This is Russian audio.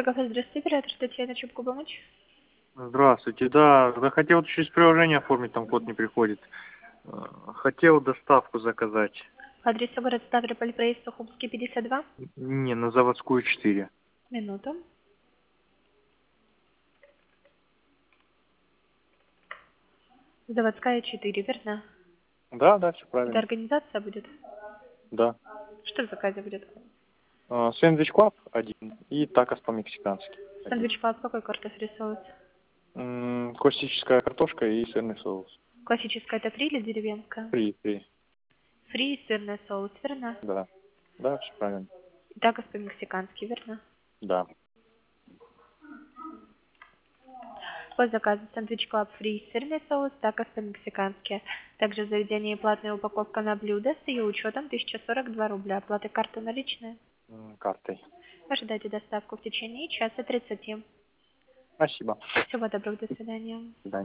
кафе, здравствуйте, оператор Татьяна, чем могу помочь? Здравствуйте, да, хотел через приложение оформить, там код не приходит. Хотел доставку заказать. Адрес город Ставрополь, проезд Сухумский, 52. Не, на Заводскую 4. Минуту. Заводская 4, верно? Да, все Это правильно. организация будет? Да. Что в заказе будет? Сэндвич клаб 1 и такос по-мексикански. 1. Сэндвич клаб, какой корпус рисуется? Классическая картошка и сырный соус. Классическая это фри или деревенская? Фри. Фри и сырный соус, верно? Да, все правильно. И такос по-мексикански, верно? Да. По заказу сэндвич клаб фри, сырный соус, такос по-мексикански. Также в заведении платная упаковка на блюдо с ее учетом 1042 рубля. Оплата карты наличные. Картой. Ожидайте доставку в течение часа 30. Спасибо. Всего доброго, до свидания. До свидания.